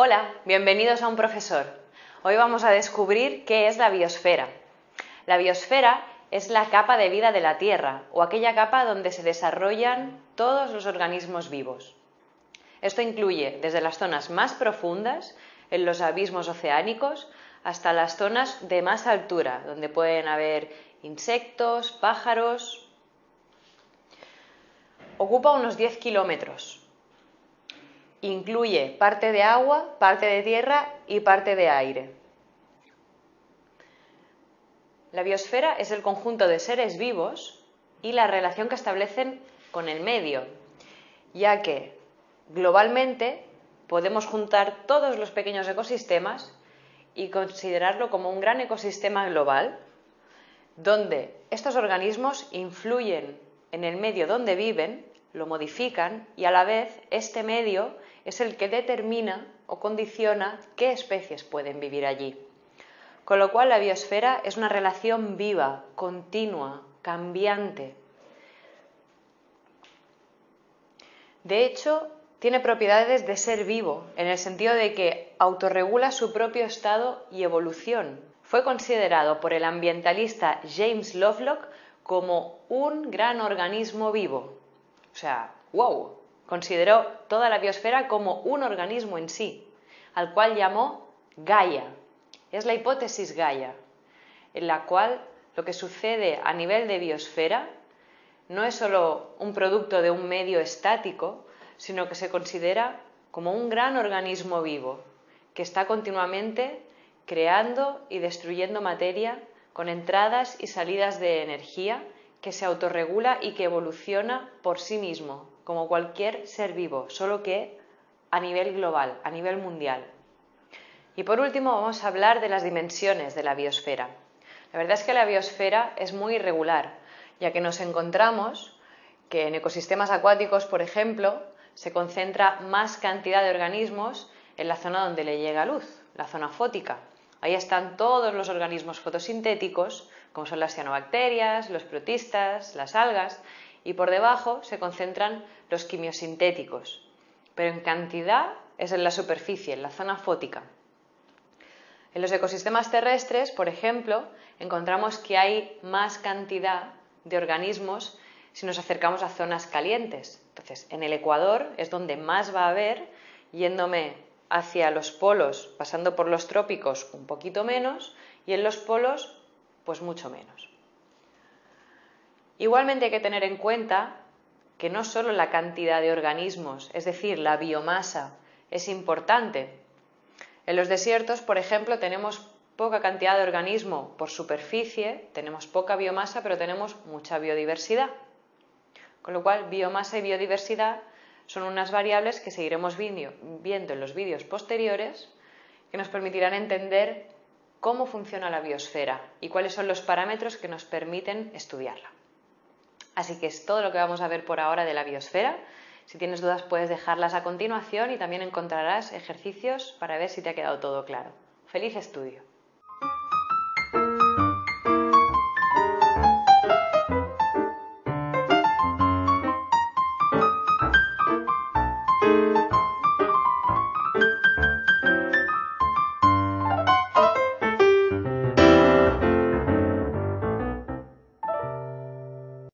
Hola, bienvenidos a Un Profesor. Hoy vamos a descubrir qué es la biosfera. La biosfera es la capa de vida de la Tierra, o aquella capa donde se desarrollan todos los organismos vivos. Esto incluye desde las zonas más profundas, en los abismos oceánicos, hasta las zonas de más altura, donde pueden haber insectos, pájaros. Ocupa unos 10 kilómetros. Incluye parte de agua, parte de tierra y parte de aire. La biosfera es el conjunto de seres vivos y la relación que establecen con el medio, ya que globalmente podemos juntar todos los pequeños ecosistemas y considerarlo como un gran ecosistema global, donde estos organismos influyen en el medio donde viven, lo modifican y a la vez este medio es el que determina o condiciona qué especies pueden vivir allí. Con lo cual la biosfera es una relación viva, continua, cambiante. De hecho, tiene propiedades de ser vivo, en el sentido de que autorregula su propio estado y evolución. Fue considerado por el ambientalista James Lovelock como un gran organismo vivo. O sea, ¡wow! Consideró toda la biosfera como un organismo en sí, al cual llamó Gaia. Es la hipótesis Gaia, en la cual lo que sucede a nivel de biosfera no es solo un producto de un medio estático, sino que se considera como un gran organismo vivo, que está continuamente creando y destruyendo materia con entradas y salidas de energía, que se autorregula y que evoluciona por sí mismo, como cualquier ser vivo, solo que a nivel global, a nivel mundial. Y por último vamos a hablar de las dimensiones de la biosfera. La verdad es que la biosfera es muy irregular, ya que nos encontramos que en ecosistemas acuáticos, por ejemplo, se concentra más cantidad de organismos en la zona donde le llega luz, la zona fótica. Ahí están todos los organismos fotosintéticos, como son las cianobacterias, los protistas, las algas, y por debajo se concentran los quimiosintéticos. Pero en cantidad es en la superficie, en la zona fótica. En los ecosistemas terrestres, por ejemplo, encontramos que hay más cantidad de organismos si nos acercamos a zonas calientes. Entonces, en el Ecuador es donde más va a haber, yéndome hacia los polos, pasando por los trópicos un poquito menos, y en los polos, pues mucho menos. Igualmente hay que tener en cuenta que no solo la cantidad de organismos, es decir, la biomasa, es importante. En los desiertos, por ejemplo, tenemos poca cantidad de organismo por superficie, tenemos poca biomasa, pero tenemos mucha biodiversidad. Con lo cual, biomasa y biodiversidad son unas variables que seguiremos viendo en los vídeos posteriores, que nos permitirán entender cómo funciona la biosfera y cuáles son los parámetros que nos permiten estudiarla. Así que es todo lo que vamos a ver por ahora de la biosfera. Si tienes dudas puedes dejarlas a continuación y también encontrarás ejercicios para ver si te ha quedado todo claro. ¡Feliz estudio!